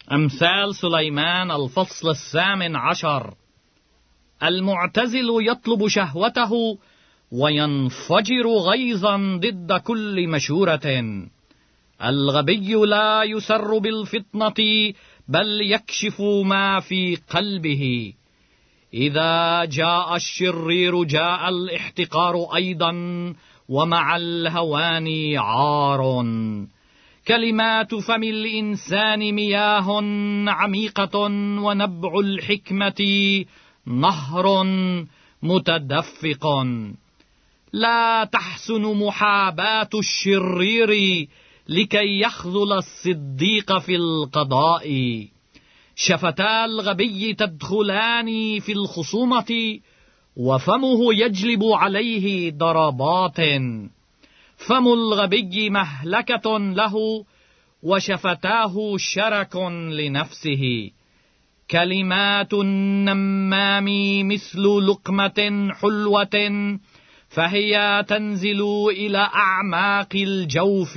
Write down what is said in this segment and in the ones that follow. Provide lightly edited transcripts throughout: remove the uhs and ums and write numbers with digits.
أمثال سليمان الفصل 18. المعتزل يطلب شهوته وينفجر غيظا ضد كل مشورة. الغبي لا يسر بالفطنة بل يكشف ما في قلبه. إذا جاء الشرير جاء الاحتقار أيضا، ومع الهوان عار. كلمات فم الإنسان مياه عميقة، ونبع الحكمة نهر متدفق. لا تحسن محاباة الشرير لكي يخذل الصديق في القضاء. شفتا الغبي تدخلان في الخصومة، وفمه يجلب عليه ضربات. فم الغبي مهلكة له، وشفتاه شرك لنفسه. كلمات النمام مثل لقمة حلوة، فهي تنزل إلى أعماق الجوف.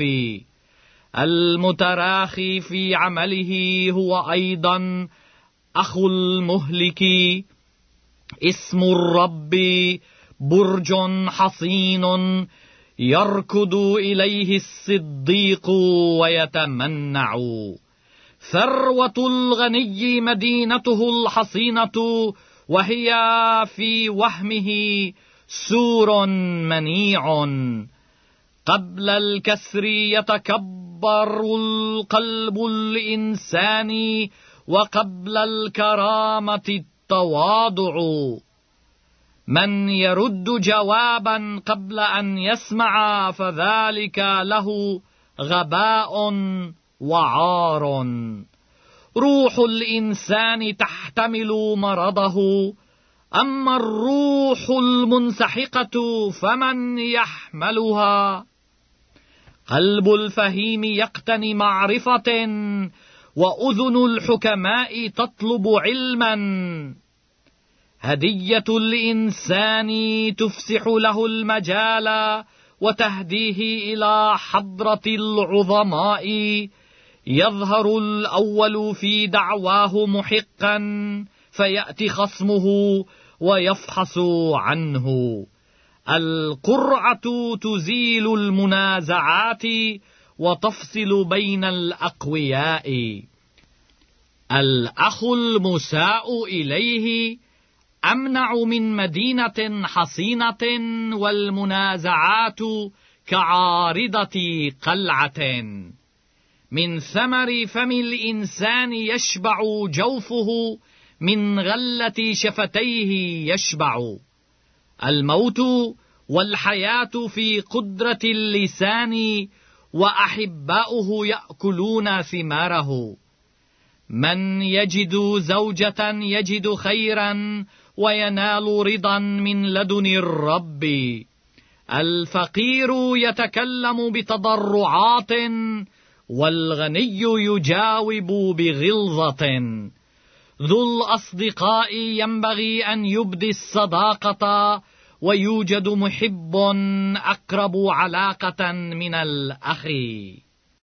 المتراخي في عمله هو أيضا أخو المهلك. اسم الرب برج حصين، يركض إليه الصديق ويتمنع. ثروة الغني مدينته الحصينة، وهي في وهمه سور منيع. قبل الكسر يتكبر القلب الإنساني، وقبل الكرامة التواضع. من يرد جوابا قبل أن يسمع، فذلك له غباء وعار. روح الإنسان تحتمل مرضه، أما الروح المنسحقة فمن يحملها؟ قلب الفهيم يقتني معرفة، وأذن الحكماء تطلب علما. هدية الإنسان تفسح له المجال، وتهديه إلى حضرة العظماء. يظهر الأول في دعواه محقا، فيأتي خصمه ويفحص عنه. القرعة تزيل المنازعات، وتفصل بين الأقوياء. الأخ المساء إليه أمنع من مدينة حصينة، والمنازعات كعارضة قلعة. من ثمر فم الإنسان يشبع جوفه، من غلة شفتيه يشبع. الموت والحياة في قدرة اللسان، وأحباؤه يأكلون ثماره. من يجد زوجة يجد خيرا، وينال رضا من لدن الرب. الفقير يتكلم بتضرعات، والغني يجاوب بغلظة. ذو الأصدقاء ينبغي أن يبدي الصداقة، ويوجد محب أقرب علاقة من الأخ.